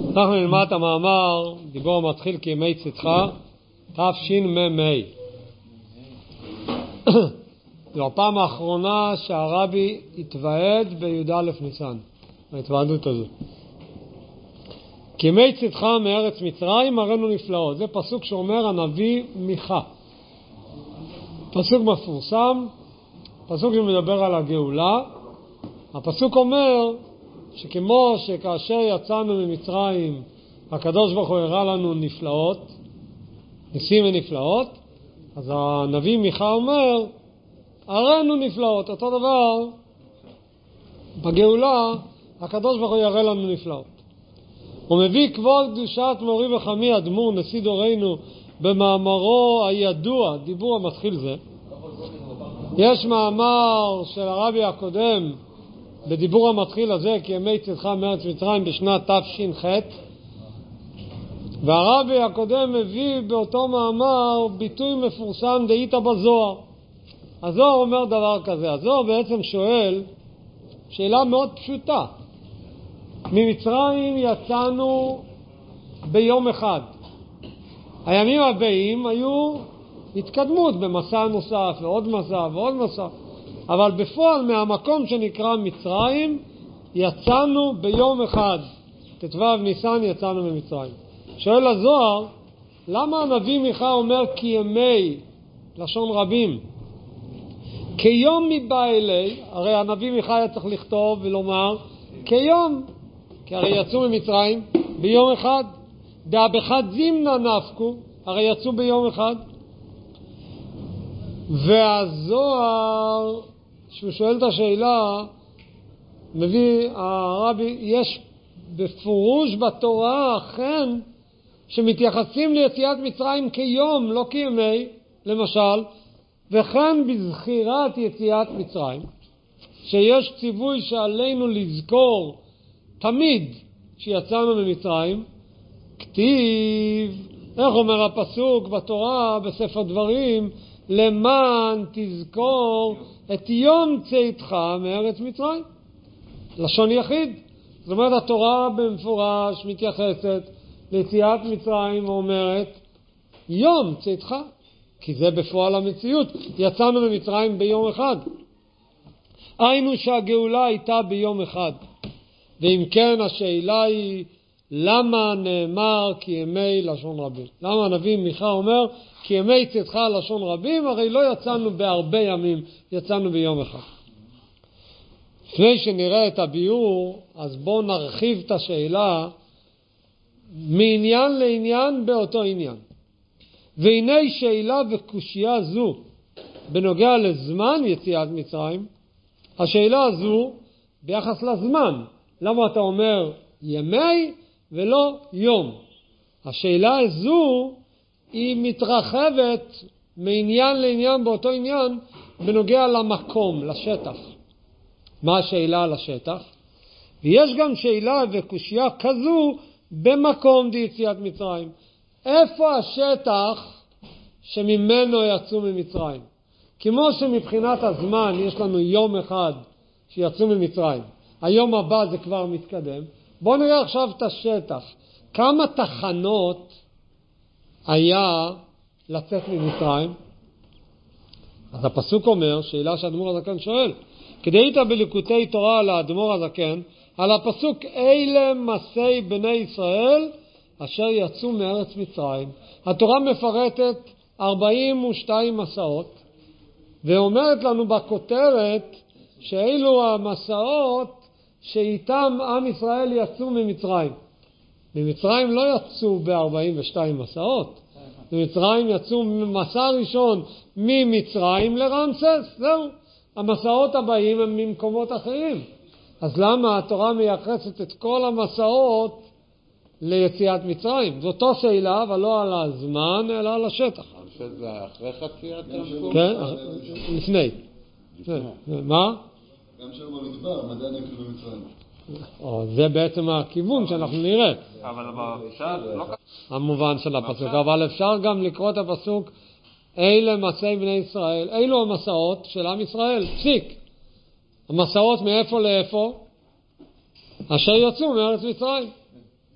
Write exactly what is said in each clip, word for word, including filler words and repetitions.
אנחנו נלמד את המאמר, דיבור המתחיל כימי צאתך, תשמ"ה. זו הפעם האחרונה שהרבי התוועד בי"א ניסן, ההתוועדות הזו. כימי צאתך מארץ מצרים הראינו נפלאות. זה פסוק שאומר הנביא מיכה. פסוק מפורסם, פסוק שמדבר על הגאולה. הפסוק אומר שכמו שכאשר יצאנו ממצרים הקדוש ברוך הוא הראה לנו נפלאות, ניסים ונפלאות, אז הנביא מיכה אומר הראינו נפלאות. אותו דבר בגאולה הקדוש ברוך הוא יראה לנו נפלאות. הוא מביא כבוד קדושת מורי וחמי אדמו"ר נשיא דורנו במאמרו הידוע, דיבור המתחיל זה. יש מאמר של הרבי הקודם בדיבור המתחיל הזה, כימי צאתך מארץ מצרים, בשנת תש"ח, והרבי הקודם מביא באותו מאמר ביטוי מפורסם דאיתא בזוהר. הזוהר אומר דבר כזה, הזוהר בעצם שואל שאלה מאוד פשוטה. ממצרים יצאנו ביום אחד. הימים הבאים היו התקדמות במסע נוסף ועוד מסע ועוד מסע, אבל בפועל מהמקום שנקרא מצרים יצאנו ביום אחד. תתוו ניסן יצאנו ממצרים. שואל הזוהר, למה הנביא מיכה אומר כימי, לשון רבים? כיום מבא אלי, הרי הנביא מיכה היה צריך לכתוב ולומר כיום, כי הרי יצאו ממצרים ביום אחד. דא בחד זימנה נפקו, הרי יצאו ביום אחד. והזוהר, שהוא שואל את השאלה, מביא הרבי, יש בפירוש בתורה אכן שמתייחסים ליציאת מצרים כיום, לא כימי, למשל, וכן בזכירת יציאת מצרים, שיש ציווי שעלינו לזכור תמיד שיצאנו ממצרים. כתיב, איך אומר הפסוק בתורה בספר דברים, למען תזכור את יום צאתך מארץ מצרים. לשון יחיד. זאת אומרת, התורה במפורש מתייחסת ליציאת מצרים ואומרת יום צאתך, כי זה בפועל המציאות. יצאנו ממצרים ביום אחד. היינו שהגאולה הייתה ביום אחד. ואם כן, השאלה היא למה נאמר כימי לשון רבים? למה הנביא מיכה אומר כימי צאתך לשון רבים? הרי לא יצאנו בהרבה ימים, יצאנו ביום אחד. לפני שנראה את הביאור, אז בואו נרחיב את השאלה מעניין לעניין באותו עניין. והנה שאלה וקושיה זו בנוגע לזמן יציאת מצרים. השאלה הזו ביחס לזמן. למה אתה אומר ימי ולא יום? השאלה הזו היא מתרחבת מעניין לעניין באותו עניין בנוגע למקום, לשטח. מה השאלה על השטח? ויש גם שאלה וקושיה כזו במקום דיציאת מצרים. איפה השטח שממנו יצאו ממצרים? כמו שמבחינת הזמן יש לנו יום אחד שיצאו ממצרים, היום הבא זה כבר מתקדם. בואו נראה עכשיו את השטח. כמה תחנות היה לצאת ממצרים? אז הפסוק אומר, שאלה שהאדמו"ר הזקן שואל, כדאית בליקוטי תורה על האדמו"ר הזקן, על הפסוק אלה מסי בני ישראל אשר יצאו מארץ מצרים. התורה מפרטת ארבעים ושתיים מסעות, ואומרת לנו בכותרת שאלו המסעות שאיתם עם ישראל יצאו ממצרים. ממצרים לא יצאו ב-ארבעים ושתיים מסעות. ממצרים יצאו מסע ראשון ממצרים לרמסס. זהו. המסעות הבאים הם ממקומות אחרים. אז למה התורה מייחסת את כל המסעות ליציאת מצרים? זאת אותה שאלה, אבל לא על הזמן, אלא על השטח. זה אחרי חציית המקום? כן, לפני. מה? גם שם במדבר, מדי נקל במצרים. זה בעצם הכיוון שאנחנו נראה. אבל אפשר לא... המובן של הפסוק. אבל אפשר גם לקרוא את הפסוק אלה מסעי בני ישראל. אילו המסעות של עם ישראל. פסיק. המסעות מאיפה לאיפה? אשר יצאו מארץ מצרים.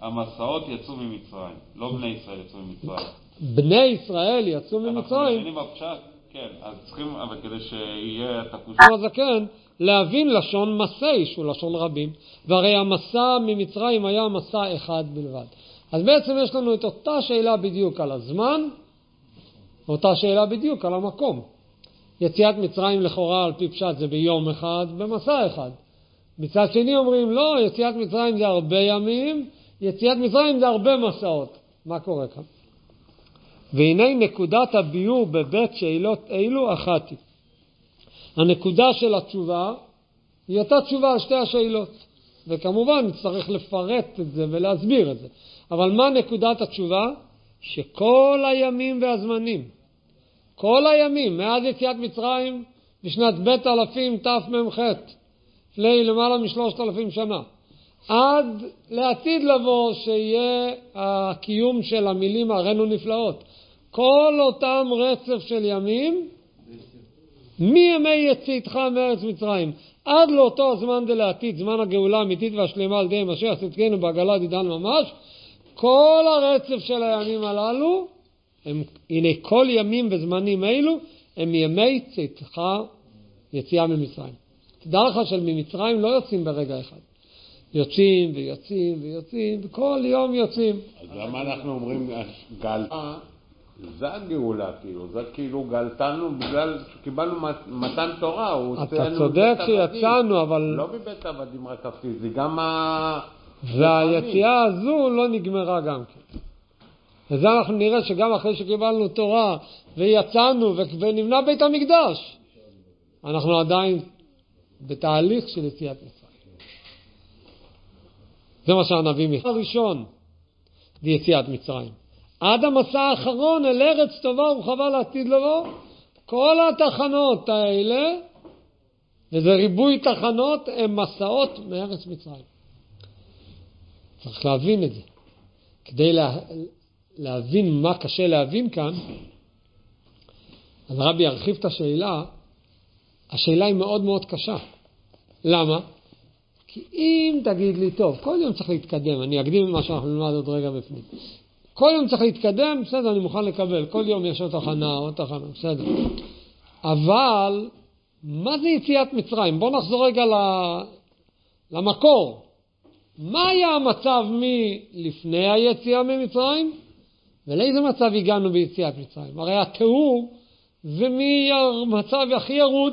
המסעות יצאו ממצרים, לא בני ישראל יצאו ממצרים. בני ישראל יצאו ממצרים. אנחנו מבינים בפשט, כן, אז צריכים, אבל כדי שיהיה את הקושה. אז כן, להבין לשון מסי, שהוא לשון רבים, והרי המסע ממצרים היה מסע אחד בלבד. אז בעצם יש לנו את אותה שאלה בדיוק על הזמן, אותה שאלה בדיוק על המקום. יציאת מצרים לכאורה על פי פשט זה ביום אחד, במסע אחד. מצד שני אומרים, לא, יציאת מצרים זה הרבה ימים, יציאת מצרים זה הרבה מסעות. מה קורה כאן? והנה נקודת הביור בבית שאלות אילו אחת היא. הנקודה של התשובה היא אותה תשובה על שתי השאלות. וכמובן צריך לפרט את זה ולהסביר את זה. אבל מה נקודת התשובה? שכל הימים והזמנים, כל הימים, מאז יציאת מצרים בשנת בית אלפים תמ"ח, לפני למעלה משלושת אלפים שנה, עד לעתיד לבוא שיהיה הקיום של המילים הראינו נפלאות. כל אותם רצף של ימים, מימי יציאתך מארץ מצרים, עד לאותו הזמן דלעתיד, זמן הגאולה האמיתית והשלמה על די משיח צדקנו בעגלת עידן ממש, כל הרצף של הימים הללו, הם, הנה כל ימים וזמנים אלו, הם ימי צאתך יציאה ממצרים. תדע לך של ממצרים לא יוצאים ברגע אחד. יוצאים ויוצאים ויוצאים, וכל יום יוצאים. אז למה אנחנו אומרים גלתה? זה הגאולה, כאילו, זה כאילו גלתנו בגלל שקיבלנו מתן תורה. אתה צודק שיצאנו, אבל... לא בבית עבדים רק הפיזי, גם ה... והיציאה הזו לא נגמרה גם כן. וזה אנחנו נראה שגם אחרי שקיבלנו תורה ויצאנו ונבנה בית המקדש, אנחנו עדיין בתהליך של יציאת מצרים. זה מה שהנביא מיכה הראשון, זה יציאת מצרים. עד המסע האחרון אל ארץ טובה ורחבה לעתיד לבוא, כל התחנות האלה, וזה ריבוי תחנות, הם מסעות מארץ מצרים. צריך להבין את זה. כדי לה, להבין מה קשה להבין כאן, אז הרבי ירחיב את השאלה. השאלה היא מאוד מאוד קשה. למה? כי אם תגיד לי, טוב, כל יום צריך להתקדם, אני אקדים מה שאנחנו נלמד עוד רגע בפנים. כל יום צריך להתקדם, בסדר, אני מוכן לקבל. כל יום יש עוד תחנה, עוד תחנה, בסדר. אבל, מה זה יציאת מצרים? בואו נחזור רגע למקור. מה היה המצב מלפני היציאה ממצרים? ולאיזה מצב הגענו ביציאת מצרים? הרי התיאור זה מהמצב הכי ירוד,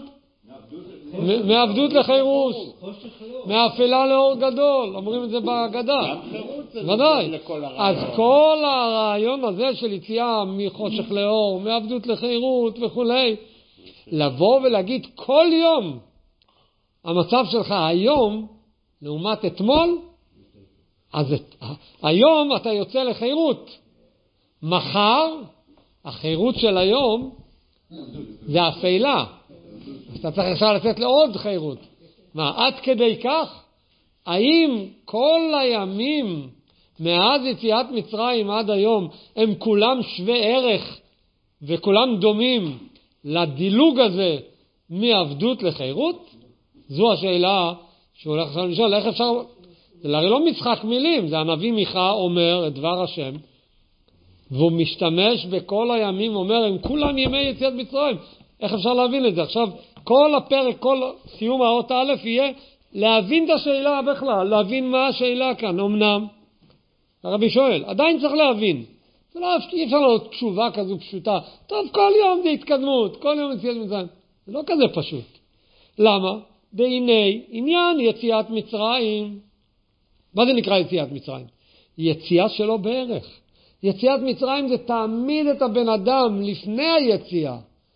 מעבדות לחירוס, מאפלה לאור גדול, אומרים את זה בהגדה. ודאי. אז כל הרעיון הזה של יציאה מחושך לאור, מעבדות לחירות וכולי, לבוא ולהגיד כל יום, המצב שלך היום, לעומת אתמול, אז את, היום אתה יוצא לחירות. מחר, החירות של היום, זה אפלה. אתה צריך אפשר לצאת לעוד חירות. מה, עד כדי כך? האם כל הימים מאז יציאת מצרים עד היום הם כולם שווה ערך וכולם דומים לדילוג הזה מעבדות לחירות? זו השאלה שהוא הולך עכשיו לשאול. איך אפשר... זה הרי לא משחק מילים, זה הנביא מיכה אומר את דבר השם, והוא משתמש בכל הימים, אומר, הם כולם ימי יציאת מצרים. איך אפשר להבין את זה? עכשיו, כל הפרק, כל סיום האות א' יהיה להבין את השאלה בכלל, להבין מה השאלה כאן. אמנם, הרבי שואל, עדיין צריך להבין. זה לא, אי אפשר לעשות תשובה כזו פשוטה. טוב, כל יום זה התקדמות, כל יום יציאת מצרים. זה לא כזה פשוט. למה? בעיני עניין יציאת מצרים. מה זה נקרא יציאת מצרים? יציאה שלו בערך. יציאת מצרים זה תעמיד את הבן אדם לפני היציאה.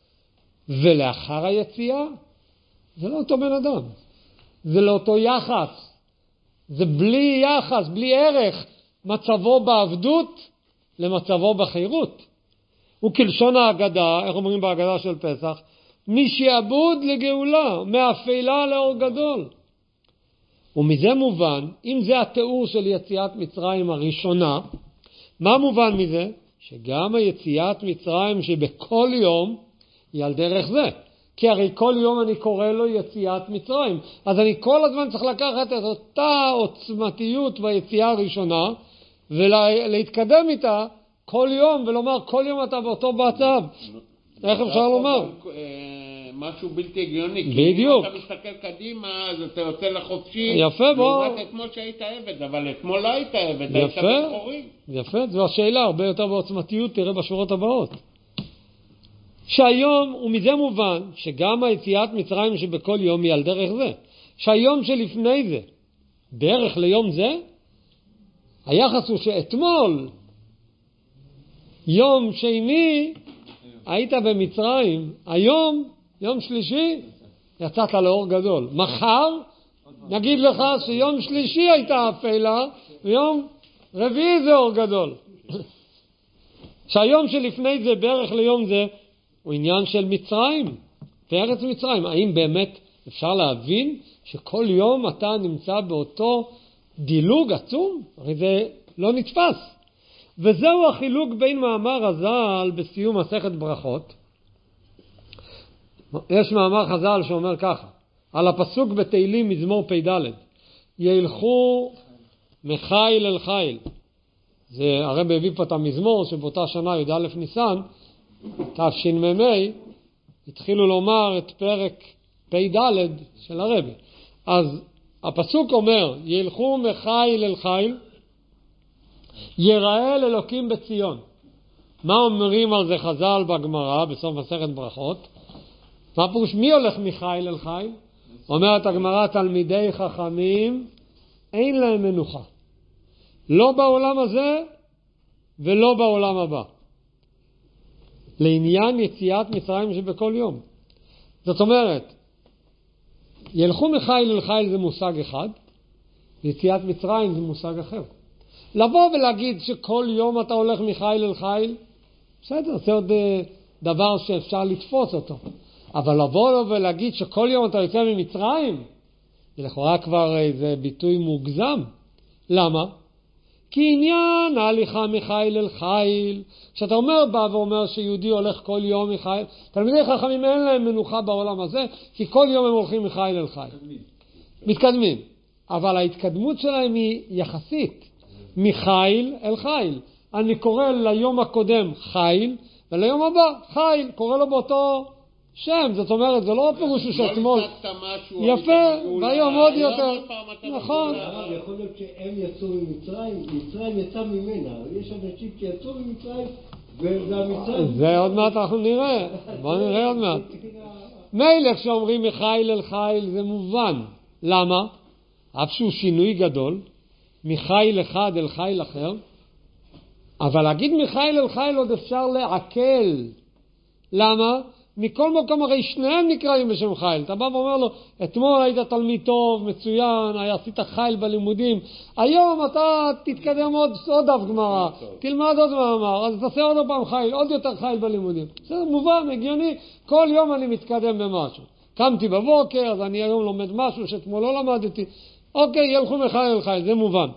ולאחר היציאה, זה לא אותו בן אדם. זה לא אותו יחס. זה בלי יחס, בלי ערך. מצבו בעבדות למצבו בחירות. וכלשון ההגדה, איך אומרים בהגדה של פסח? משעבוד לגאולה, מאפלה לאור גדול. ומזה מובן, אם זה התיאור של יציאת מצרים הראשונה, מה מובן מזה? שגם היציאת מצרים שבכל יום היא על דרך זה. כי הרי כל יום אני קורא לו יציאת מצרים. אז אני כל הזמן צריך לקחת את אותה עוצמתיות ביציאה הראשונה ולהתקדם איתה כל יום, ולומר כל יום אתה באותו מצב. איך אפשר לומר? משהו בלתי הגיוני. בדיוק. כי אם אתה מסתכל קדימה, אז אתה יוצא לחופשי. יפה, בוא. לעומת אתמול שהיית עבד, אבל אתמול לא היית עבד, היית בחורים. יפה, זו השאלה, הרבה יותר בעוצמתיות, תראה בשורות הבאות. שהיום, ומזה מובן, שגם היציאת מצרים שבכל יום היא על דרך זה. שהיום שלפני זה, בערך ליום זה, היחס הוא שאתמול, יום שני, היית במצרים, היום, יום שלישי, יצאת לאור גדול. מחר, נגיד לך שיום שלישי הייתה אפלה, ויום רביעי זה אור גדול. שהיום שלפני זה, בערך ליום זה, הוא עניין של מצרים, בארץ מצרים. האם באמת אפשר להבין שכל יום אתה נמצא באותו דילוג עצום? הרי זה לא נתפס. וזהו החילוק בין מאמר חז"ל בסיום מסכת ברכות. יש מאמר חז"ל שאומר ככה, על הפסוק בתהילים מזמור פ"ד, ילכו מחיל אל חיל. זה הרב הביא פה את המזמור שבאותה שנה י"א ניסן, תשמ"ה, התחילו לומר את פרק פ"ד של הרב. אז הפסוק אומר, ילכו מחיל אל חיל, יראה אל אלוקים בציון. מה אומרים על זה חז"ל בגמרא בסוף מסכת ברכות? מה פירוש מי הולך מחיל אל חיל? אומרת הגמרא, תלמידי חכמים אין להם מנוחה, לא בעולם הזה ולא בעולם הבא, לעניין יציאת מצרים שבכל יום. זאת אומרת, ילכו מחיל אל חיל זה מושג אחד, יציאת מצרים זה מושג אחר. לבוא ולהגיד שכל יום אתה הולך מחיל אל חיל, בסדר, זה עוד דבר שאפשר לתפוס אותו. אבל לבוא ולהגיד שכל יום אתה יוצא ממצרים, זה לכאורה כבר איזה ביטוי מוגזם. למה? כי עניין ההליכה מחיל אל חיל, כשאתה אומר בא ואומר שיהודי הולך כל יום מחיל, תלמידי חכמים אין להם מנוחה בעולם הזה, כי כל יום הם הולכים מחיל אל חיל. מתקדמים. מתקדמים. אבל ההתקדמות שלהם היא יחסית. מחיל אל חיל. אני קורא ליום הקודם חיל, וליום הבא חיל, קורא לו באותו שם. זאת אומרת, זה לא פירוש שאתמול. יפה, והיום עוד יותר. נכון. יכול להיות שהם יצאו ממצרים, מצרים יצא ממנה. יש אנשים שיצאו ממצרים, והמצרים... זה עוד מעט אנחנו נראה. בואו נראה עוד מעט. מילך שאומרים מחיל אל חיל זה מובן. למה? אף שהוא שינוי גדול. מחיל אחד אל חיל אחר, אבל להגיד מחיל אל חיל עוד אפשר לעכל. למה? מכל מקום הרי שניהם נקראים בשם חיל. אתה בא ואומר לו, אתמול היית תלמיד טוב, מצוין, עשית חיל בלימודים, היום אתה תתקדם עוד, עוד דף גמרא, תלמד עוד מאמר, אז תעשה עוד פעם חיל, עוד יותר חיל בלימודים. זה מובן, הגיוני, כל יום אני מתקדם במשהו. קמתי בבוקר, אז אני היום לומד משהו שאתמול לא למדתי, אוקיי, ילכו מחיל אל חיל, זה מובן.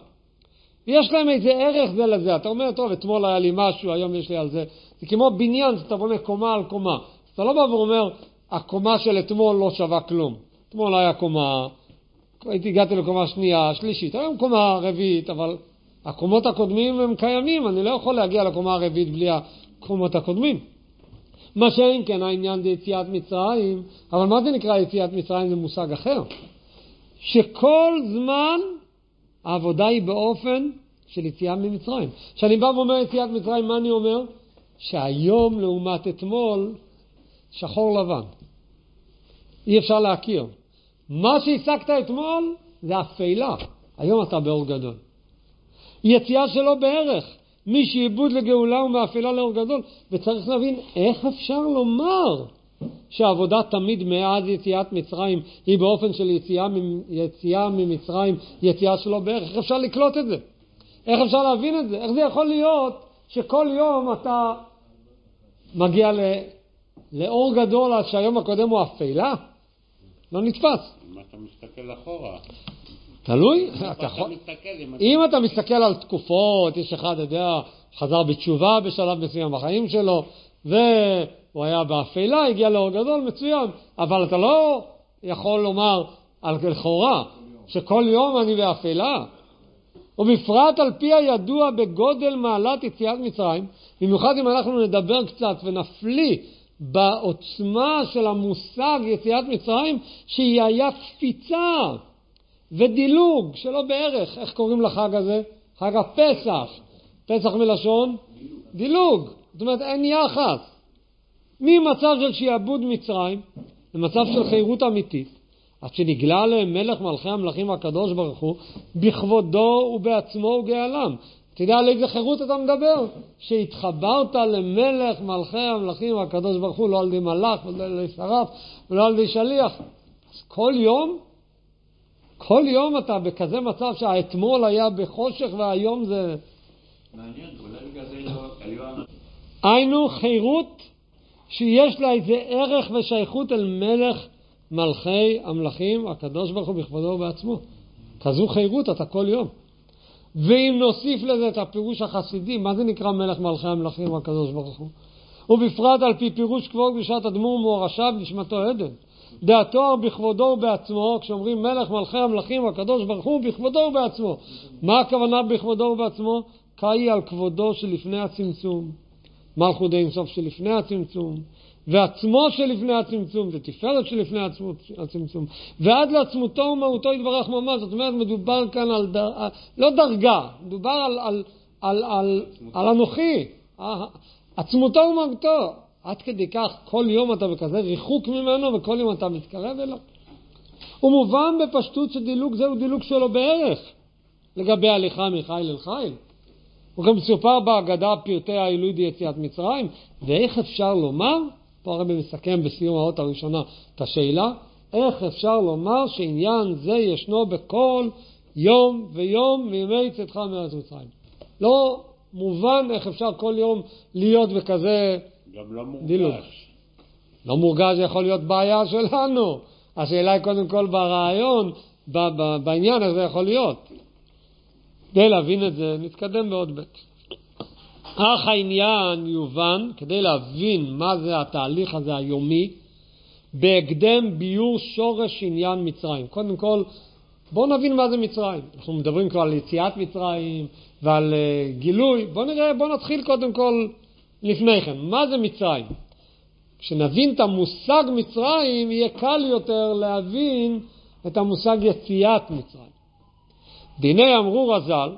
יש להם איזה ערך זה לזה. אתה אומר, טוב, אתמול היה לי משהו, היום יש לי על זה. זה כמו בניין, שאתה בונה קומה על קומה. אתה לא בא ואומר, הקומה של אתמול לא שווה כלום. אתמול היה קומה, הייתי הגעתי לקומה שנייה, שלישית, היום קומה רביעית, אבל הקומות הקודמים הם קיימים, אני לא יכול להגיע לקומה הרביעית בלי הקומות הקודמים. מה שאין כן, העניין זה יציאת מצרים, אבל מה זה נקרא יציאת מצרים? זה מושג אחר. שכל זמן העבודה היא באופן של יציאה ממצרים. כשאני בא ואומר יציאת מצרים, מה אני אומר? שהיום לעומת אתמול שחור לבן. אי אפשר להכיר. מה שהשגת אתמול זה אפלה. היום אתה באור גדול. יציאה שלו בערך. מי שאיבוד לגאולה הוא מאפלה לאור גדול. וצריך להבין איך אפשר לומר שהעבודה תמיד מאז יציאת מצרים היא באופן של יציאה, יציאה ממצרים, יציאה שלו בערך. איך אפשר לקלוט את זה? איך אפשר להבין את זה? איך זה יכול להיות שכל יום אתה מגיע ל... לאור גדול עד שהיום הקודם הוא אפלה? לא נתפס. אם אתה מסתכל אחורה. תלוי. אתה יכול... מסתכל, אם, אם אתה מסתכל על תקופות, יש אחד, יודע, חזר בתשובה בשלב מסוים בחיים שלו, והוא היה באפלה, הגיע לאור גדול, מצוין. אבל אתה לא יכול לומר על לכאורה שכל יום אני באפלה. ובפרט על פי הידוע בגודל מעלת יציאת מצרים, במיוחד אם אנחנו נדבר קצת ונפליא בעוצמה של המושג יציאת מצרים, שהיא היה קפיצה ודילוג שלא בערך. איך קוראים לחג הזה? חג הפסח. פסח מלשון דילוג. זאת אומרת, אין יחס. ממצב של שיעבוד מצרים למצב של חירות אמיתית, עד שנגלה עליהם מלך מלכי המלכים הקדוש ברוך הוא, בכבודו ובעצמו וגאלם. אתה יודע על איזה חירות אתה מדבר? שהתחברת למלך מלכי המלכים הקדוש ברוך הוא, לא על די מלך, לא על די שרף, ולא על די שליח. אז כל יום, כל יום אתה בכזה מצב שהאתמול היה בחושך והיום זה... מעניין, אולי בגלל זה לא... היינו חירות שיש לה איזה ערך ושייכות אל מלך מלכי המלכים הקדוש ברוך הוא בכבודו ובעצמו. כזו חירות אתה כל יום. ואם נוסיף לזה את הפירוש החסידי, מה זה נקרא מלך מלכי המלכים הקדוש ברוך הוא? ובפרט על פי פירוש כבוד קדושת אדמו"ר מורשיו נשמתו עדן. דעתו בכבודו ובעצמו, כשאומרים מלך מלכי המלכים הקדוש ברוך הוא בכבודו ובעצמו. מה הכוונה בכבודו ובעצמו? קאי על כבודו שלפני הצמצום, מלכות אינסוף שלפני הצמצום, ועצמו שלפני הצמצום, זה תפארת שלפני הצמצום, ועד לעצמותו ומהותו יתברך ממש. זאת אומרת, מדובר כאן על דר... לא דרגה, מדובר על, על, על, על, על אנוכי, עצמותו ומהותו. עד כדי כך כל יום אתה בכזה ריחוק ממנו וכל יום אתה מתקרב אליו. הוא מובן בפשטות שדילוג זהו דילוג שלו בערך לגבי הליכה מחיל אל חיל. הוא גם מסופר בהגדה פרטי העילוי דיציאת מצרים. ואיך אפשר לומר, פה הרב מסכם בסיום האות הראשונה את השאלה, איך אפשר לומר שעניין זה ישנו בכל יום ויום מימי צאתך מארץ מצרים? לא מובן איך אפשר כל יום להיות בכזה גם לא מורגש. דילוג. לא מורגש יכול להיות בעיה שלנו. השאלה היא קודם כל ברעיון, ב- ב- בעניין הזה יכול להיות. כדי להבין את זה, נתקדם בעוד בית. אך העניין יובן, כדי להבין מה זה התהליך הזה היומי, בהקדם ביור שורש עניין מצרים. קודם כל, בואו נבין מה זה מצרים. אנחנו מדברים כבר על יציאת מצרים ועל uh, גילוי. בואו נראה, בואו נתחיל קודם כל לפני כן. מה זה מצרים? כשנבין את המושג מצרים, יהיה קל יותר להבין את המושג יציאת מצרים. דיני אמרו רז"ל,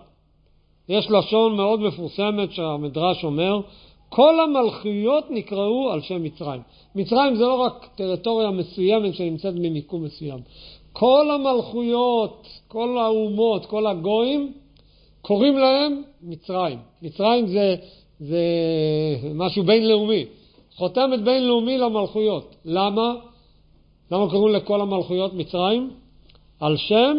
יש לשון מאוד מפורסמת שהמדרש אומר, כל המלכויות נקראו על שם מצרים. מצרים זה לא רק טריטוריה מסוימת שנמצאת במיקום מסוים. כל המלכויות, כל האומות, כל הגויים, קוראים להם מצרים. מצרים זה, זה משהו בינלאומי. חותמת בינלאומי למלכויות. למה? למה קוראים לכל המלכויות מצרים? על שם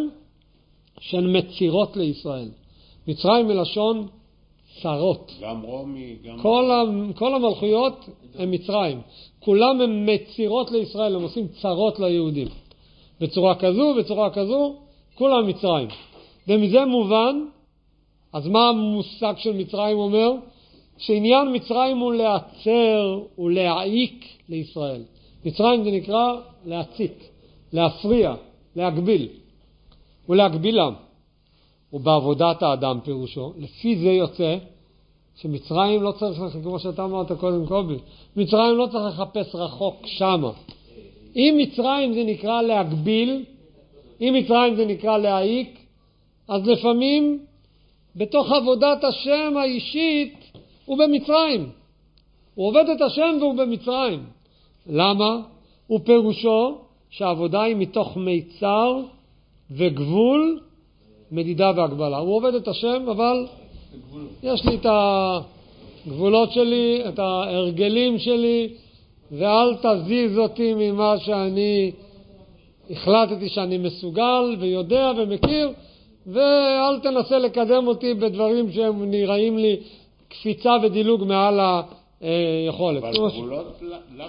שהן מצירות לישראל. מצרים מלשון צרות. גם רומי, גם... כל, ה, כל המלכויות הן מצרים. כולם הן מצירות לישראל, הם עושים צרות ליהודים. בצורה כזו, בצורה כזו, כולם מצרים. ומזה מובן, אז מה המושג של מצרים אומר? שעניין מצרים הוא לעצר ולהעיק לישראל. מצרים זה נקרא להציק, להפריע, להגביל. ולהגבילם. ובעבודת האדם פירושו. לפי זה יוצא שמצרים לא צריך, כמו שאתה אמרת קודם קובי, מצרים לא צריך לחפש רחוק שמה. אם מצרים זה נקרא להגביל, אם מצרים זה נקרא להעיק, אז לפעמים בתוך עבודת השם האישית הוא במצרים. הוא עובד את השם והוא במצרים. למה? הוא פירושו שהעבודה היא מתוך מיצר וגבול, מדידה והגבלה. הוא עובד את השם, אבל יש לי את הגבולות שלי, את ההרגלים שלי, ואל תזיז אותי ממה שאני החלטתי שאני מסוגל ויודע ומכיר, ואל תנסה לקדם אותי בדברים שהם נראים לי קפיצה ודילוג מעל היכולת. אבל גבולות לאו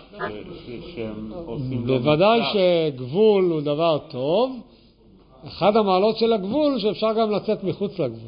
שהם עושים לא בוודאי שגבול הוא דבר טוב. אחד המעלות של הגבול שאפשר גם לצאת מחוץ לגבול.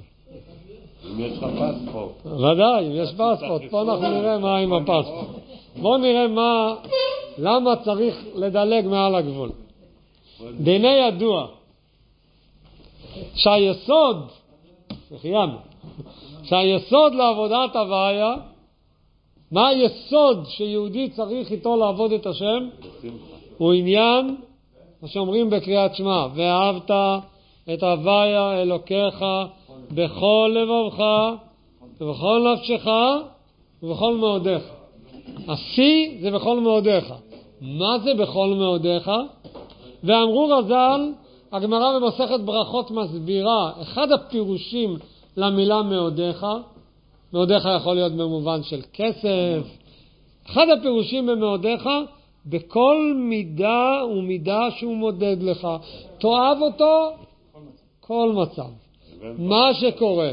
אם יש לך פספורט. ודאי, אם יש פספורט. פה אנחנו נראה מה עם הפספורט. בואו נראה מה, למה צריך לדלג מעל הגבול. דיני ידוע שהיסוד, שחיינו. שהיסוד לעבודת הוויה, מה היסוד שיהודי צריך איתו לעבוד את השם? הוא עניין, מה שאומרים בקריאת שמע, ואהבת את הוויה אלוקיך בכל לבבך ובכל נפשך ובכל מאודיך. השיא זה בכל מאודיך. מה זה בכל מאודיך? ואמרו רז"ל, הגמרא במסכת ברכות מסבירה, אחד הפירושים למילה מאודיך, מאודיך יכול להיות במובן של כסף, אחד הפירושים במאודיך, בכל מידה ומידה שהוא מודד לך, תאהב אותו כל מצב. מה שקורה,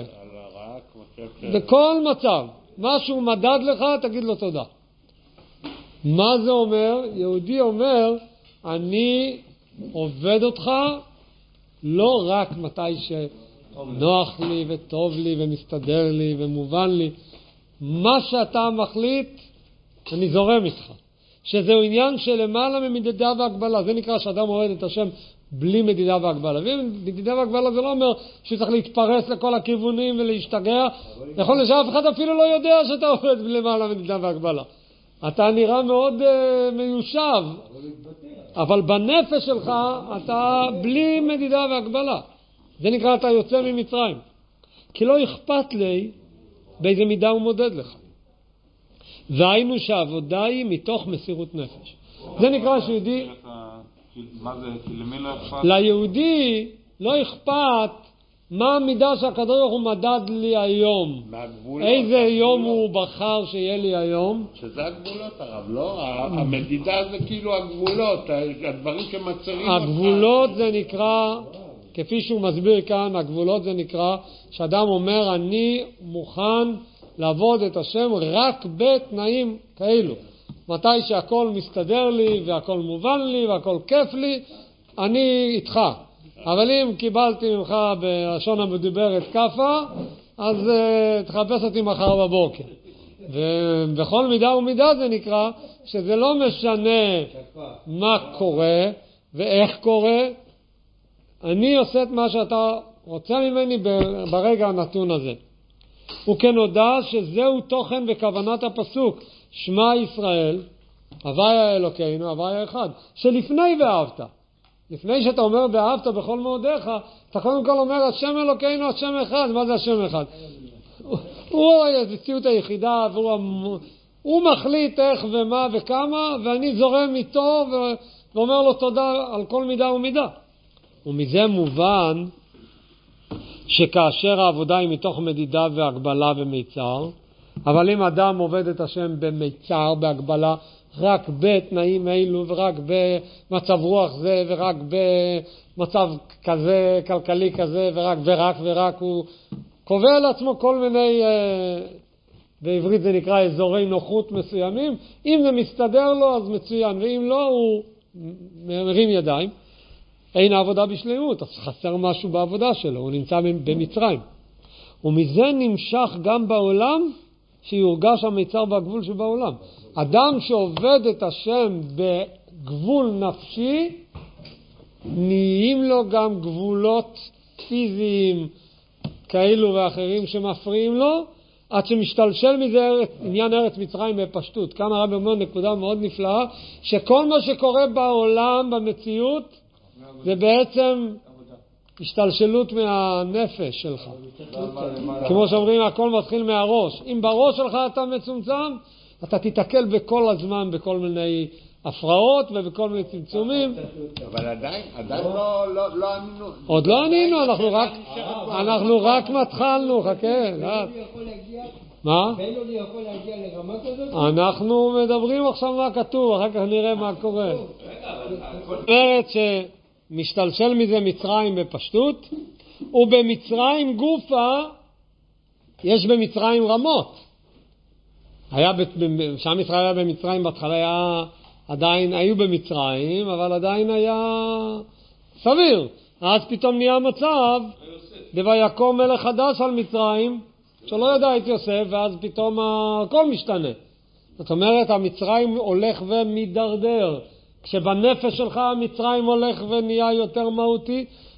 בכל מצב, מה שהוא מדד לך, תגיד לו תודה. מה זה אומר? יהודי אומר, אני עובד אותך לא רק מתי שנוח לי וטוב לי ומסתדר לי ומובן לי, מה שאתה מחליט אני זורם איתך, שזהו עניין שלמעלה ממדידה והגבלה. זה נקרא שאדם עובד את השם בלי מדידה והגבלה. ומדידה והגבלה זה לא אומר שצריך להתפרס לכל הכיוונים ולהשתגע. יכול להיות שאף אחד אפילו לא יודע שאתה עובד למעלה ממדידה והגבלה. אתה נראה מאוד uh, מיושב, אבל בנפש שלך אתה בלי מדידה והגבלה. זה נקרא אתה יוצא ממצרים. כי לא אכפת לי באיזה מידה הוא מודד לך. והיינו שהעבודה היא מתוך מסירות נפש. זה נקרא שיהודי... מה זה? למי לא אכפת? ליהודי לא אכפת מה המידה שהקדוש ברוך הוא מדד לי היום. מהגבולות. איזה יום הוא בחר שיהיה לי היום. שזה הגבולות הרב, לא? המדידה זה כאילו הגבולות, הדברים שמצרים אותך. הגבולות זה נקרא, כפי שהוא מסביר כאן, הגבולות זה נקרא שאדם אומר אני מוכן לעבוד את השם רק בתנאים כאלו. מתי שהכל מסתדר לי והכל מובן לי והכל כיף לי, אני איתך. אבל אם קיבלתי ממך בלשון המדוברת כפה, אז uh, תחפש אותי מחר בבוקר. ובכל מידה ומידה זה נקרא שזה לא משנה מה קורה ואיך קורה, אני עושה את מה שאתה רוצה ממני ברגע הנתון הזה. וכן הודע שזהו תוכן וכוונת הפסוק שמע ישראל הוויה אלוקינו הוויה אחד, שלפני ואהבת, לפני שאתה אומר ואהבת בכל מאודיך, אתה קודם כל אומר השם אלוקינו השם אחד. מה זה השם אחד? הוא המציאות היחידה, והוא מחליט איך ומה וכמה, ואני זורם איתו ואומר לו תודה על כל מידה ומידה. ומזה מובן שכאשר העבודה היא מתוך מדידה והגבלה ומיצר, אבל אם אדם עובד את השם במיצר, בהגבלה, רק בתנאים אלו ורק במצב רוח זה ורק במצב כזה, כלכלי כזה ורק ורק ורק, הוא קובע לעצמו כל מיני, בעברית זה נקרא אזורי נוחות מסוימים. אם זה מסתדר לו אז מצוין, ואם לא הוא מרים ידיים. אין העבודה בשלמות, אז חסר משהו בעבודה שלו, הוא נמצא במצרים. ומזה נמשך גם בעולם שיורגש המיצר והגבול שבעולם. אדם שעובד את השם בגבול נפשי, נהיים לו גם גבולות פיזיים כאלו ואחרים שמפריעים לו, עד שמשתלשל מזה עניין ארץ מצרים בפשטות. כאן הרב אומר נקודה מאוד נפלאה, שכל מה שקורה בעולם, במציאות, זה בעצם השתלשלות מהנפש שלך. כמו שאומרים, הכל מתחיל מהראש. אם בראש שלך אתה מצומצם, אתה תתקל בכל הזמן בכל מיני הפרעות ובכל מיני צמצומים. אבל עדיין, עדיין לא, לא, לא ענינו. עוד לא ענינו, אנחנו רק, אנחנו רק מתחלנו, חכה. מה? בינוני יכול להגיע לרמה כזאת? אנחנו מדברים עכשיו מה כתוב, אחר כך נראה מה קורה. אומרת שמשתלשל מזה מצרים בפשטות, ובמצרים גופה, יש במצרים רמות. היה, שם ישראל היה במצרים, בהתחלה היה, עדיין היו במצרים, אבל עדיין היה סביר. אז פתאום נהיה מצב, ויקום מלך חדש על מצרים, שלא ידע את יוסף, ואז פתאום הכל משתנה. זאת אומרת, המצרים הולך ומדרדר. כשבנפש שלך המצרים הולך ונהיה יותר מהותי,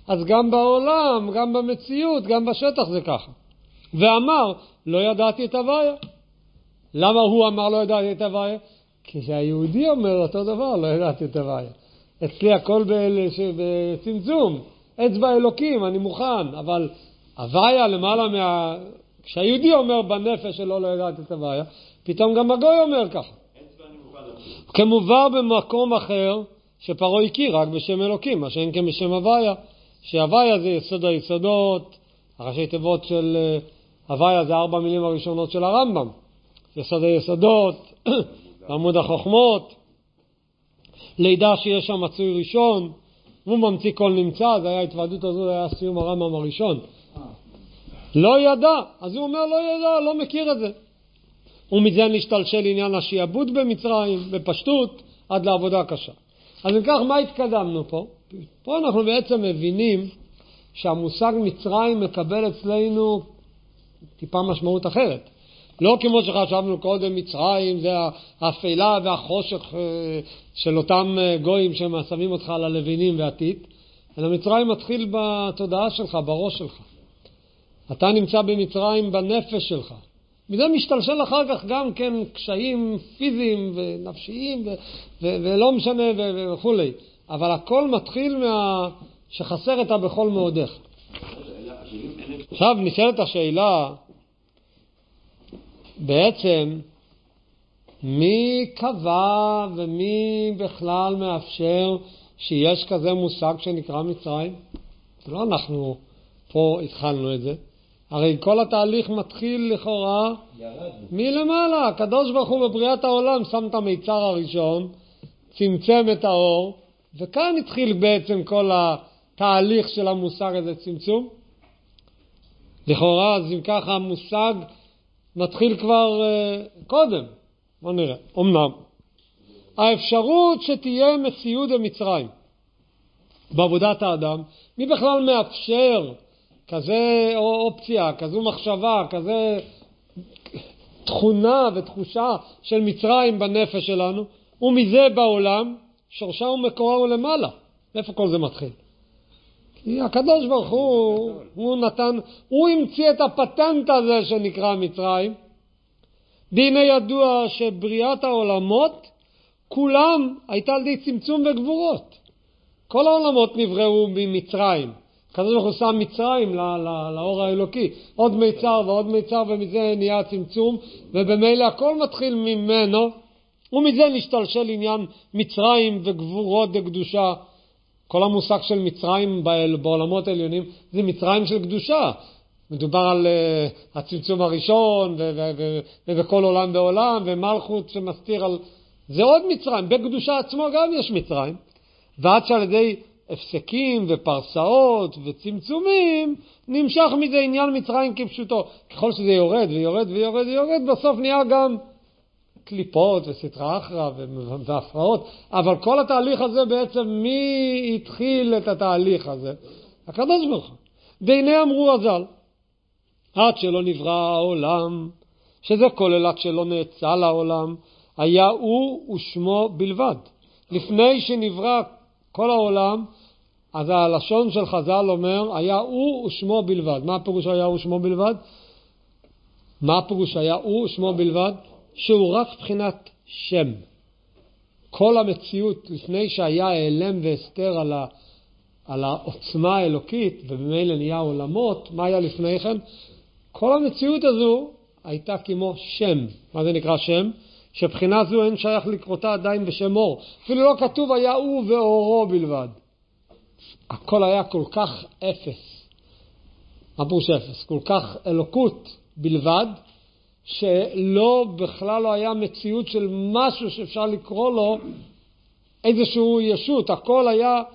אז גם בעולם, גם במציאות, גם בשטח זה ככה. ואמר, לא ידעתי את הוויה. למה הוא אמר לא ידעתי את הוויה? כשהיהודי אומר אותו דבר, לא ידעתי את הוויה. אצלי הכל בצמצום, אצבע אלוקים, אני מוכן, אבל הוויה למעלה מה... כשהיהודי אומר בנפש שלו לא ידעתי את הוויה, פתאום גם הגוי אומר ככה. כמובן במקום אחר, שפרעה הכיר רק בשם אלוקים, מה שאין כן בשם הוויה, שהוויה זה יסוד היסודות, הראשי תיבות של הוויה זה ארבע מילים הראשונות של הרמב"ם, יסוד היסודות, עמוד החוכמות, לידע שיש שם מצוי ראשון, הוא ממציא כל נמצא, זה היה התוועדות הזו, זה היה סיום הרמב"ם הראשון. לא ידע, אז הוא אומר לא ידע, לא מכיר את זה. ומזה נשתלשל עניין השיעבוד במצרים, בפשטות, עד לעבודה קשה. אז אם כך, מה התקדמנו פה? פה אנחנו בעצם מבינים שהמושג מצרים מקבל אצלנו טיפה משמעות אחרת. לא כמו שחשבנו קודם, מצרים זה האפלה והחושך של אותם גויים שמסבים אותך על הלבנים והטיט, אלא מצרים מתחיל בתודעה שלך, בראש שלך. אתה נמצא במצרים בנפש שלך. מזה משתלשל אחר כך גם כן קשיים פיזיים ונפשיים ו- ו- ולא משנה ו- וכו'. אבל הכל מתחיל מה... שחסר אתה בכל מאודך. עכשיו נשאלת השאלה, בעצם מי קבע ומי בכלל מאפשר שיש כזה מושג שנקרא מצרים? לא אנחנו פה התחלנו את זה. הרי כל התהליך מתחיל לכאורה מלמעלה. הקדוש ברוך הוא בבריאת העולם שם את המיצר הראשון, צמצם את האור, וכאן התחיל בעצם כל התהליך של המושג הזה צמצום. לכאורה, אז אם ככה המושג מתחיל כבר uh, קודם. בוא נראה. אמנם, האפשרות שתהיה מציאות במצרים בעבודת האדם, מי בכלל מאפשר כזה אופציה, כזו מחשבה, כזה תכונה ותחושה של מצרים בנפש שלנו, ומזה בעולם, שורשה ומקורה הוא למעלה. איפה כל זה מתחיל? כי הקדוש ברוך הוא, הוא נתן, הוא המציא את הפטנט הזה שנקרא מצרים. והנה ידוע שבריאת העולמות, כולם הייתה על ידי צמצום וגבורות. כל העולמות נבראו ממצרים. הקדוש ברוך הוא שם מצרים לאור האלוקי. עוד מיצר ועוד מיצר, ומזה נהיה צמצום, ובמילא הכל מתחיל ממנו, ומזה נשתלשל עניין מצרים וגבורות וקדושה. כל המושג של מצרים בעולמות העליונים זה מצרים של קדושה. מדובר על uh, הצמצום הראשון ו- ו- ו- ובכל עולם בעולם ומלכות שמסתיר על... זה עוד מצרים. בקדושה עצמו גם יש מצרים. ועד שעל ידי הפסקים ופרסאות וצמצומים נמשך מזה עניין מצרים כפשוטו. ככל שזה יורד ויורד ויורד ויורד, בסוף נהיה גם קליפות וסתרה אחרא והפרעות. אבל כל התהליך הזה בעצם, מי התחיל את התהליך הזה? הקדוש ברוך הוא. והנה אמרו הז"ל, עד שלא נברא העולם, שזה כולל עד שלא נאצל העולם, היה הוא ושמו בלבד. לפני שנברא כל העולם, אז הלשון של חז"ל אומר, היה הוא ושמו בלבד. מה הפירוש היה הוא ושמו בלבד? מה הפירוש היה הוא ושמו בלבד? שהוא רק מבחינת שם. כל המציאות לפני שהיה העלם והסתר על, ה, על העוצמה האלוקית, ובמילא נהיה עולמות, מה היה לפני כן? כל המציאות הזו הייתה כמו שם. מה זה נקרא שם? שבחינה זו אין שייך לקרותה עדיין בשם אור. אפילו לא כתוב היה הוא ואורו בלבד. הכל היה כל כך אפס. מה פירוש אפס? כל כך אלוקות בלבד, שלא בכלל לא היה מציאות של משהו שאפשר לקרוא לו איזשהו ישות. הכל היה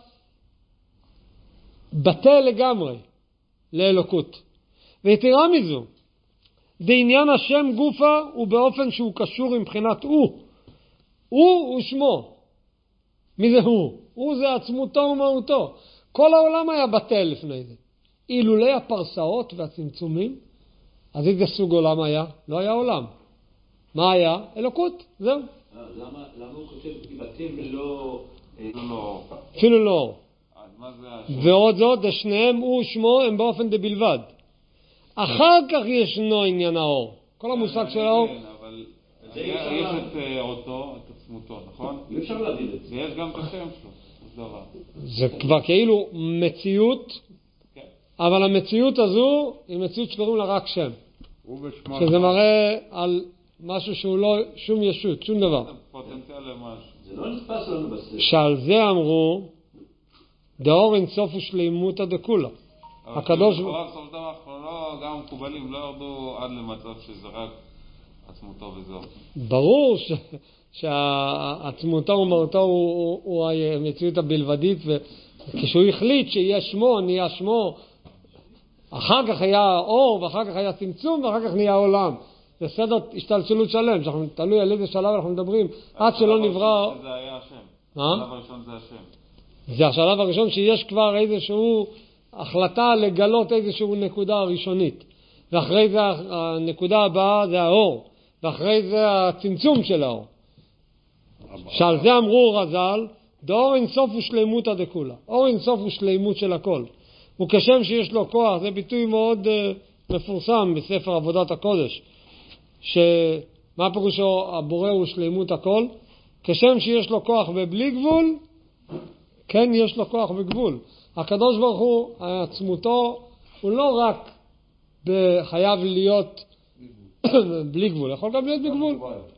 בטל לגמרי לאלוקות. ויתרה מזו, בעניין השם גופה הוא באופן שהוא קשור עם בחינת הוא. הוא ושמו. מי זה הוא? הוא זה עצמותו ומהותו. כל העולם היה בטל לפני זה. אילולי הפרסאות והצמצומים, אז איזה סוג עולם היה? לא היה עולם. מה היה? אלוקות. זהו. למה הוא כותב בטל ולא... אפילו לא. מה זה השם? ועוד זאת, שניהם הוא שמו הם באופן דבלבד. אחר כך ישנו עניין האור. כל המושג של האור. כן, אבל יש את אה, אותו, את עצמותו, נכון? אי אפשר להגיד את זה. ויש גם את השם שלו, זה דבר. זה כבר כאילו מציאות, כן. אבל המציאות הזו היא מציאות שקוראים לה רק שם. הוא בשמו. שזה מראה על משהו שהוא לא שום ישות, שום דבר. זה פוטנציאל למשהו. זה לא נתפס לנו בסדר. שעל זה אמרו, דאור אינסוף ושלימותא דכולה. הקדוש... אבל בסוף דבר, אנחנו לא, גם המקובלים לא ירדו עד למצב שזה רק עצמותו וזהו. ברור ש... שהעצמותו ומהותו הוא, הוא, הוא המציאות הבלבדית, וכשהוא החליט שיהיה שמו, נהיה שמו, אחר כך היה אור, ואחר כך היה צמצום, ואחר כך נהיה עולם. זה סדר השתלשלות שלם, שאנחנו תלוי על איזה שלב אנחנו מדברים, עד שלא נברא... זה היה השם. מה? השלב הראשון זה השם. זה השלב הראשון שיש כבר איזשהו החלטה לגלות איזשהו נקודה ראשונית. ואחרי זה הנקודה הבאה זה האור. ואחרי זה הצמצום של האור. שעל זה אמרו רז"ל, דאור אינסוף ושלימותא דכולה. אור אינסוף הוא שלימות של הכל. הוא כשם שיש לו כוח, זה ביטוי מאוד uh, מפורסם בספר עבודת הקודש. שמה פירושו הבורא הוא שלימות הכל? כשם שיש לו כוח ובלי גבול, כן יש לו כוח בגבול. הקדוש ברוך הוא, עצמותו, הוא לא רק חייב להיות בלי גבול, יכול גם להיות בגבול.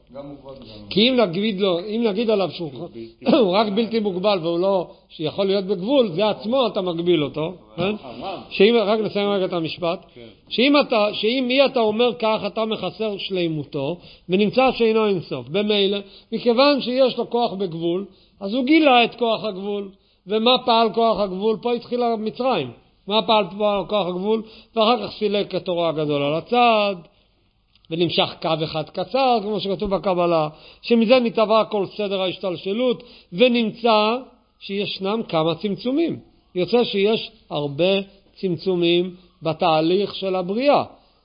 כי אם נגיד, לו, אם נגיד עליו שהוא רק בלתי מוגבל והוא לא, שיכול להיות בגבול, זה עצמו אתה מגביל אותו. שאם, רק נסיים רגע את המשפט. שאם, אתה, שאם מי אתה אומר כך אתה מחסר שלימותו, ונמצא שאינו אינסוף. במילא, מכיוון שיש לו כוח בגבול, אז הוא גילה את כוח הגבול. ומה פעל כוח הגבול? פה התחילה מצרים. מה פעל כוח הגבול? ואחר כך סילק את אורו הגדול על הצד, ונמשך קו אחד קצר, כמו שכתוב בקבלה, שמזה נתבע כל סדר ההשתלשלות, ונמצא שישנם כמה צמצומים. יוצא שיש הרבה צמצומים בתהליך של הבריאה.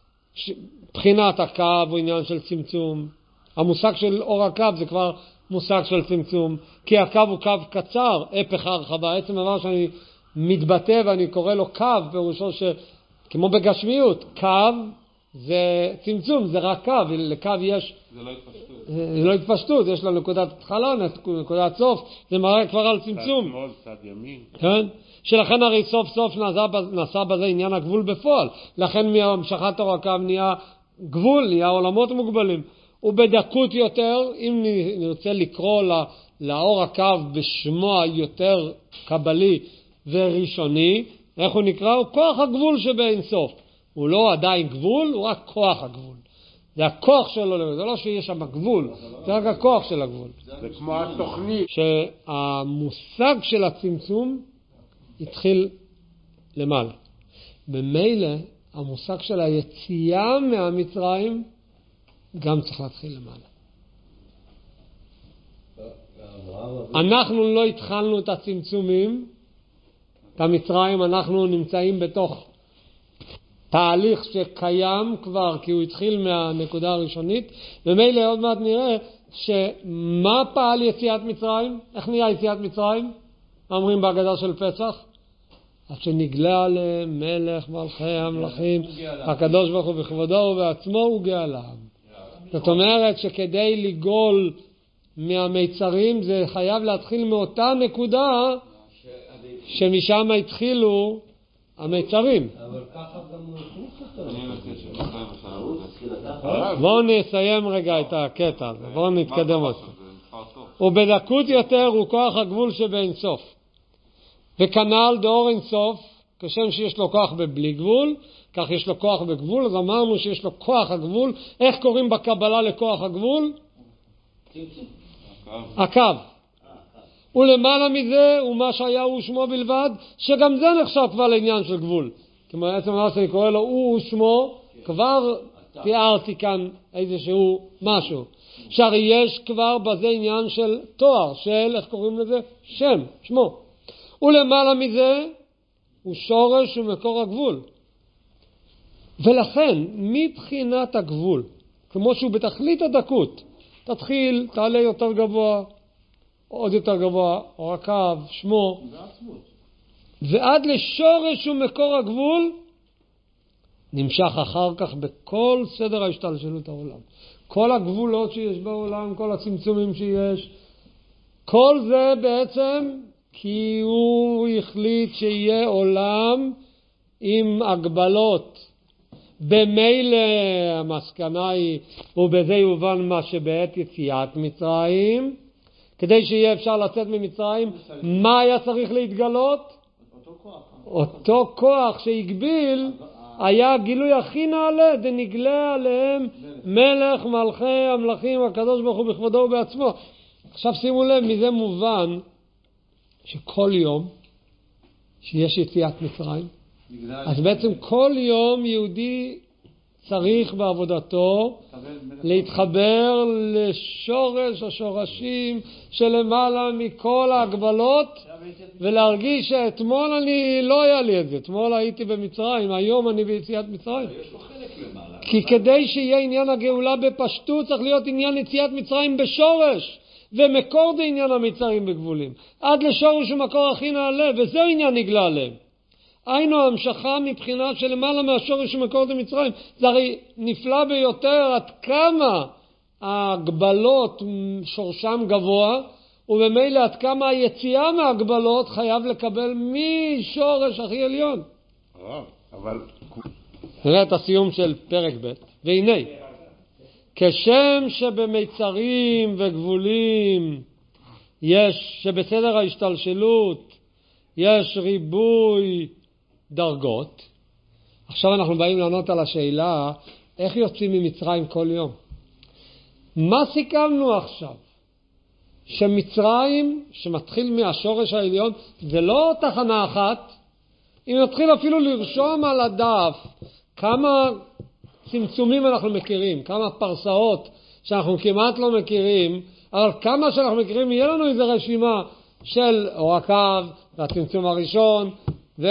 בחינת הקו הוא עניין של צמצום. המושג של אור הקו זה כבר מושג של צמצום, כי הקו הוא קו קצר, הפך הרחבה. עצם דבר שאני מתבטא ואני קורא לו קו, פירושו שכמו בגשמיות, קו זה צמצום, זה רק קו, לקו יש... זה לא התפשטות. זה לא התפשטות, יש לו נקודת התחלה, נקודת סוף, זה מראה כבר על צמצום. צד שמאל, צד ימין. כן? שלכן הרי סוף סוף נעשה, נעשה בזה עניין הגבול בפועל. לכן מהמשכת אור הקו נהיה גבול, נהיה עולמות מוגבלים. ובדקות יותר, אם נרצה לקרוא לאור הקו בשמו היותר קבלי וראשוני, איך הוא נקרא? הוא כוח הגבול שבאין סוף. הוא לא עדיין גבול, הוא רק כוח הגבול. זה הכוח שלו, זה לא שיש שם גבול, זה רק הכוח של הגבול. זה כמו התוכנית. שהמושג של הצמצום התחיל למעלה. במילא, המושג של היציאה מהמצרים גם צריך להתחיל למעלה. אנחנו לא התחלנו את הצמצומים, את המצרים, אנחנו נמצאים בתוך תהליך שקיים כבר, כי הוא התחיל מהנקודה הראשונית, ומילא עוד מעט נראה שמה פעל יציאת מצרים? איך נהיה יציאת מצרים? אומרים בהגדה של פסח? עד שנגלה עליהם מלך מלכי המלכים, הקדוש ברוך הוא בכבודו ובעצמו הוא גאלם. זאת אומרת שכדי לגאול מהמיצרים זה חייב להתחיל מאותה נקודה שמשם התחילו המיצרים. אבל ככה גם הוא הכניס. בואו נסיים רגע את הקטע הזה, בואו נתקדם עוד. ובדקות יותר הוא כוח הגבול שבאין סוף. וכנ"ל דאור אין סוף, כשם שיש לו כוח בבלי גבול, כך יש לו כוח בגבול. אז אמרנו שיש לו כוח הגבול. איך קוראים בקבלה לכוח הגבול? הקו. ולמעלה מזה הוא מה שהיה הוא שמו בלבד, שגם זה נחשב כבר לעניין של גבול. כמו עצם מה שאני קורא לו הוא שמו, כבר תיארתי כאן איזשהו משהו. שהרי יש כבר בזה עניין של תואר, של איך קוראים לזה? שם, שמו. ולמעלה מזה הוא שורש ומקור הגבול. ולכן, מבחינת הגבול, כמו שהוא בתכלית הדקות, תתחיל, תעלה יותר גבוה, עוד יותר גבוה, או הקו, שמו. ועד לשורש ומקור הגבול, נמשך אחר כך בכל סדר ההשתלשלות העולם. כל הגבולות שיש בעולם, כל הצמצומים שיש, כל זה בעצם כי הוא החליט שיהיה עולם עם הגבלות. במילא המסקנה היא, ובזה יובן מה שבעת יציאת מצרים, כדי שיהיה אפשר לצאת ממצרים, מה היה צריך להתגלות? אותו כוח. אותו כוח שהגביל היה גילוי הכי נעלה, דנגלה עליהם מלך מלכי המלכים, הקדוש ברוך הוא בכבודו ובעצמו. עכשיו שימו לב, מזה מובן שכל יום שיש יציאת מצרים, אז בעצם כל יום יהודי צריך בעבודתו להתחבר לשורש השורשים שלמעלה מכל ההגבלות, ולהרגיש שאתמול אני לא היה לי את זה, אתמול הייתי במצרים, היום אני ביציאת מצרים. כי כדי שיהיה עניין הגאולה בפשטות צריך להיות עניין יציאת מצרים בשורש, ומקור זה עניין המצרים בגבולים, עד לשורש ומקור הכי נעלה, וזהו עניין נגלה עליהם. היינו המשכה מבחינה של למעלה מהשורש ומקור דמצרים. זה הרי נפלא ביותר עד כמה ההגבלות שורשם גבוה, ובמילא עד כמה היציאה מההגבלות חייב לקבל משורש הכי עליון. אבל... נראה את הסיום של פרק ב'. והנה, כשם שבמיצרים וגבולים יש, שבסדר ההשתלשלות יש ריבוי דרגות, עכשיו אנחנו באים לענות על השאלה, איך יוצאים ממצרים כל יום? מה סיכמנו עכשיו? שמצרים, שמתחיל מהשורש העליון, זה לא תחנה אחת. אם נתחיל אפילו לרשום על הדף כמה צמצומים אנחנו מכירים, כמה פרסאות שאנחנו כמעט לא מכירים, אבל כמה שאנחנו מכירים, יהיה לנו איזו רשימה של אור הקו, והצמצום הראשון, ו...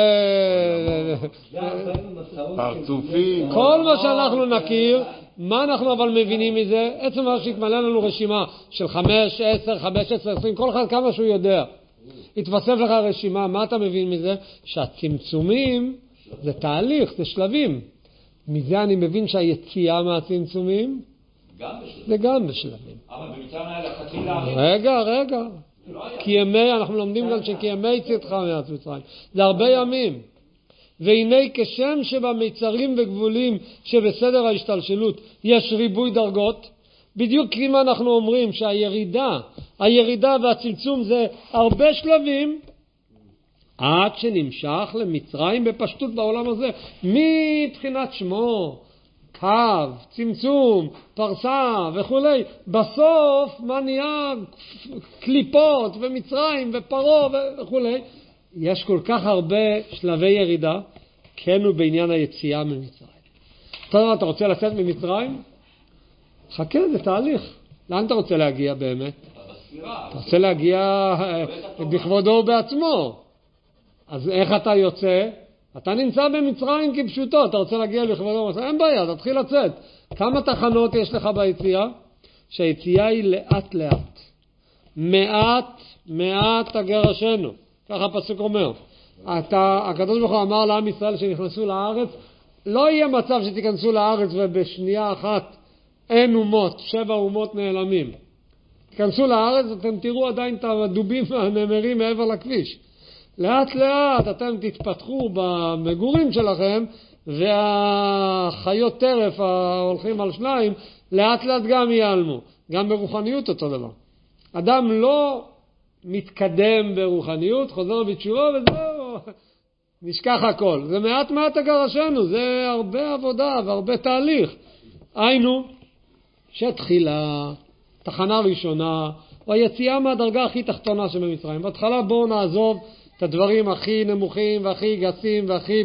פרצופים. כל מה שאנחנו נכיר, מה אנחנו אבל מבינים מזה? עצם מה שהתמלא לנו רשימה של חמש, עשר, חמש עשרה, עשרים, כל אחד כמה שהוא יודע. התווסף לך רשימה, מה אתה מבין מזה? שהצמצומים זה תהליך, זה שלבים. מזה אני מבין שהיציאה מהצמצומים זה גם בשלבים. אבל במצרים היה לכתחילה... רגע, רגע. כי ימי, אנחנו לומדים גם שכי ימי צאתך מארץ מצרים. זה הרבה ימים. והנה כשם שבמיצרים וגבולים שבסדר ההשתלשלות יש ריבוי דרגות, בדיוק כמו אנחנו אומרים שהירידה, הירידה והצמצום זה הרבה שלבים, עד שנמשך למצרים בפשטות בעולם הזה, מבחינת שמו, קו, צמצום, פרסה וכו'. בסוף מה נהיה קליפות ומצרים ופרו וכו'. יש כל כך הרבה שלבי ירידה, כן הוא בעניין היציאה ממצרים. אתה, אתה רוצה לצאת ממצרים? חכה, זה תהליך. לאן אתה רוצה להגיע באמת? אתה רוצה להגיע בכבודו בעצמו. אז איך אתה יוצא? אתה נמצא במצרים כפשוטו, אתה רוצה להגיע לכבודו בעצמו. אין בעיה, תתחיל לצאת. כמה תחנות יש לך ביציאה? שהיציאה היא לאט לאט. מעט, מעט תגרשנו. ככה הפסוק אומר. אתה, הקדוש ברוך הוא אמר לעם ישראל שנכנסו לארץ, לא יהיה מצב שתיכנסו לארץ ובשנייה אחת אין אומות, שבע אומות נעלמים. תיכנסו לארץ, אתם תראו עדיין את הדובים והנמרים מעבר לכביש. לאט לאט אתם תתפתחו במגורים שלכם, והחיות טרף ההולכים על שניים, לאט לאט גם ייעלמו. גם ברוחניות אותו דבר. אדם לא מתקדם ברוחניות, חוזר בתשובה וזהו, נשכח הכל. זה מעט מעט הגרשנו, זה הרבה עבודה והרבה תהליך. היינו, שתחילה, תחנה ראשונה, והיציאה מהדרגה הכי תחתונה שבמצרים. בהתחלה בואו נעזוב את הדברים הכי נמוכים והכי גסים והכי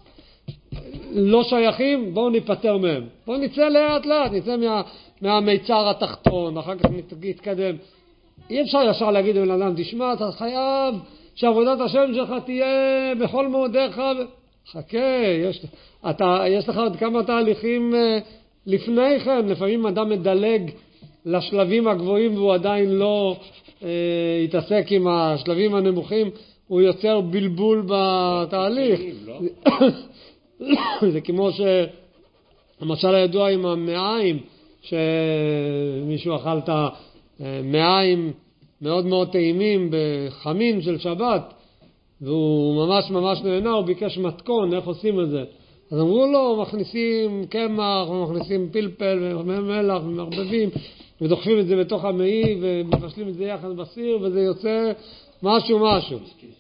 לא שייכים, בואו ניפטר מהם. בואו נצא לאט לאט, נצא מה, מהמיצר התחתון, אחר כך נתקדם. אי אפשר ישר להגיד לבן אדם, תשמע, אתה חייב שעבודת השם שלך תהיה בכל מאודיך. חכה, יש, אתה, יש לך עוד כמה תהליכים לפני כן. לפעמים אדם מדלג לשלבים הגבוהים והוא עדיין לא אה, יתעסק עם השלבים הנמוכים. הוא יוצר בלבול בתהליך. זה כמו למשל הידוע עם המעיים, שמישהו אכל את המעיים מאוד מאוד טעימים בחמין של שבת, והוא ממש ממש נהנה, הוא ביקש מתכון, איך עושים את זה? אז אמרו לו, מכניסים קמח, מכניסים פלפל ומלח ומערבבים, ודוחפים את זה בתוך המעי ומבשלים את זה יחד בסיר, וזה יוצא משהו משהו.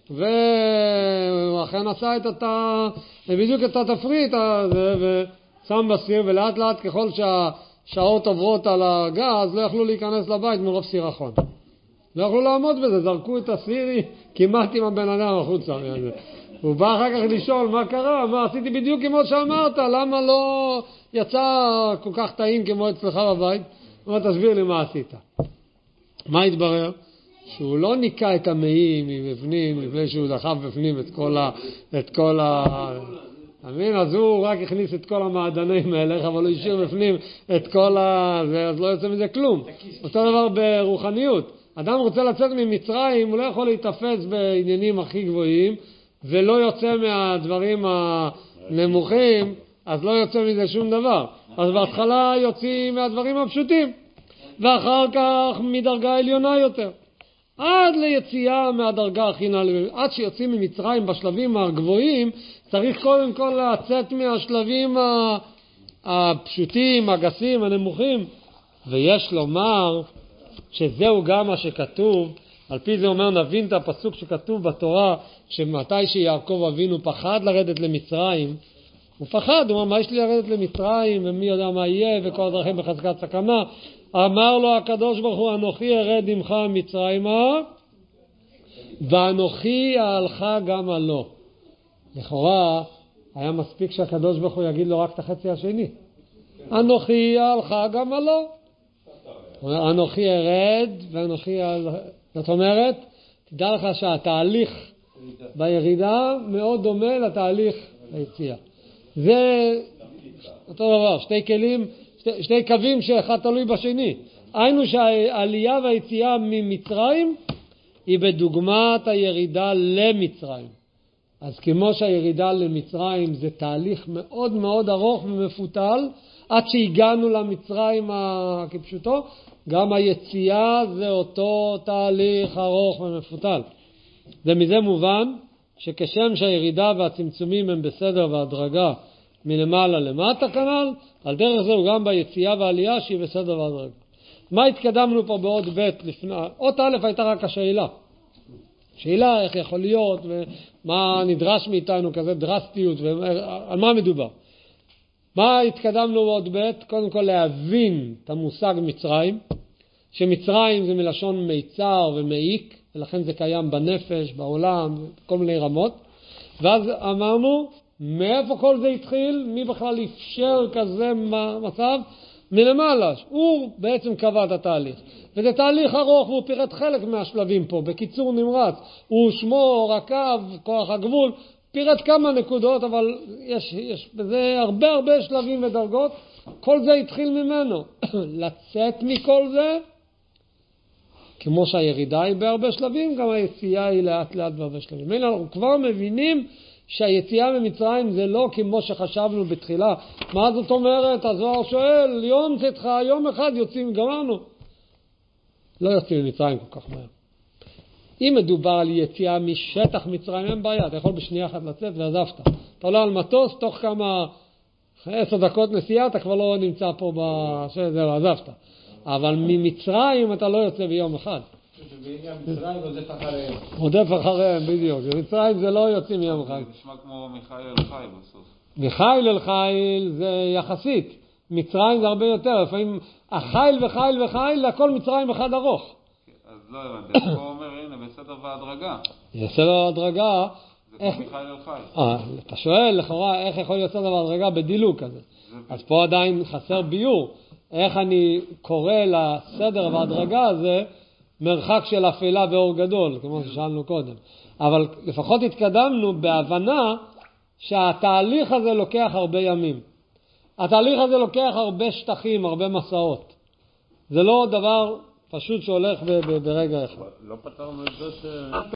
ואכן עשה את התא, בדיוק את התפריט הזה, ושם בסיר, ולאט לאט ככל שהשעות עוברות על הגז, לא יכלו להיכנס לבית מרוב סירחון. לא יכלו לעמוד בזה, זרקו את הסירי כמעט עם הבן אדם החוצה מזה. הוא בא אחר כך לשאול מה קרה, מה עשיתי בדיוק כמו שאמרת, למה לא יצא כל כך טעים כמו אצלך בבית? מה תסביר לי מה עשית? מה התברר? שהוא לא ניקה את המעי מבפנים לפני שהוא דחף בפנים את כל ה... את כל ה... אמין, אז הוא רק הכניס את כל המעדנים האלה, אבל הוא השאיר בפנים את כל ה... אז לא יוצא מזה כלום. אותו דבר ברוחניות. אדם רוצה לצאת ממצרים, הוא לא יכול להתאפס בעניינים הכי גבוהים, ולא יוצא מהדברים הנמוכים, אז לא יוצא מזה שום דבר. אז בהתחלה יוצאים מהדברים הפשוטים, ואחר כך מדרגה עליונה יותר. עד ליציאה מהדרגה הכי נעלה, עד שיוצאים ממצרים בשלבים הגבוהים, צריך קודם כל לצאת מהשלבים הפשוטים, הגסים, הנמוכים. ויש לומר שזהו גם מה שכתוב, על פי זה אומר נבין את הפסוק שכתוב בתורה, שמתי שיעקב אבינו פחד לרדת למצרים, הוא פחד, הוא אומר מה יש לי לרדת למצרים ומי יודע מה יהיה וכל הדרכים בחזקת סכנה. אמר לו הקדוש ברוך הוא, אנוכי ארד עמך מצרימה ואנוכי אהלך גם עלו. לכאורה היה מספיק שהקדוש ברוך הוא יגיד לו רק את החצי השני, אנוכי אהלך גם עלו. אנוכי ארד ואנוכי אהלך. זאת אומרת, תדע לך שהתהליך בירידה מאוד דומה לתהליך ביציאה. זה אותו דבר, שתי כלים, שתי, שתי קווים שאחד תלוי בשני. היינו שהעלייה והיציאה ממצרים היא בדוגמת הירידה למצרים. אז כמו שהירידה למצרים זה תהליך מאוד מאוד ארוך ומפותל, עד שהגענו למצרים כפשוטו, גם היציאה זה אותו תהליך ארוך ומפותל. זה מזה מובן שכשם שהירידה והצמצומים הם בסדר והדרגה מלמעלה למטה כנ"ל, על דרך זה הוא גם ביציאה והעלייה שהיא בסדר והדרגה. מה התקדמנו פה בעוד בית לפני? עוד א' הייתה רק השאלה. שאלה איך יכול להיות ומה נדרש מאיתנו כזה דרסטיות ועל מה מדובר. מה התקדמנו בעוד בית? קודם כל להבין את המושג מצרים, שמצרים זה מלשון מיצר ומעיק, ולכן זה קיים בנפש, בעולם, בכל מיני רמות. ואז אמרנו, מאיפה כל זה התחיל? מי בכלל אפשר כזה מצב? מלמעלה. הוא בעצם קבע את התהליך. וזה תהליך ארוך, והוא פירט חלק מהשלבים פה, בקיצור נמרץ. הוא שמו, רכב, כוח הגבול, פירט כמה נקודות, אבל יש, יש בזה הרבה הרבה שלבים ודרגות. כל זה התחיל ממנו. לצאת מכל זה, כמו שהירידה היא בהרבה שלבים, גם היציאה היא לאט לאט בהרבה שלבים. אנחנו כבר מבינים שהיציאה ממצרים זה לא כמו שחשבנו בתחילה. מה זאת אומרת? הזוהר שואל, יום צאתך, יום אחד יוצאים, גמרנו. לא יוצאים ממצרים כל כך מהר. אם מדובר על יציאה משטח מצרים, אין בעיה, אתה יכול בשנייה אחת לצאת ועזבת. אתה עולה על מטוס, תוך כמה עשר דקות נסיעה, אתה כבר לא נמצא פה בשזהו, עזבת. אבל ממצרים אתה לא יוצא ביום אחד. מצרים רודף אחריהם. רודף אחריהם, בדיוק. במצרים זה לא יוצאים ביום אחד. זה נשמע כמו מיכאל אל חי בסוף. מיכאל אל חי זה יחסית. מצרים זה הרבה יותר. לפעמים החיל וחיל וחיל, לכל מצרים אחד ארוך. אז לא הבנתי. פה אומר, הנה, בסדר והדרגה. בסדר והדרגה. זה כמו מיכאל אל חי. אה, אתה שואל לכאורה איך יכול להיות סדר והדרגה בדילוק כזה. אז פה עדיין חסר ביור. איך אני קורא לסדר והדרגה הזה מרחק של אפלה ואור גדול, כמו ששאלנו קודם. אבל לפחות התקדמנו בהבנה שהתהליך הזה לוקח הרבה ימים. התהליך הזה לוקח הרבה שטחים, הרבה מסעות. זה לא דבר פשוט שהולך ברגע אחד. לא פתרנו את זה ש...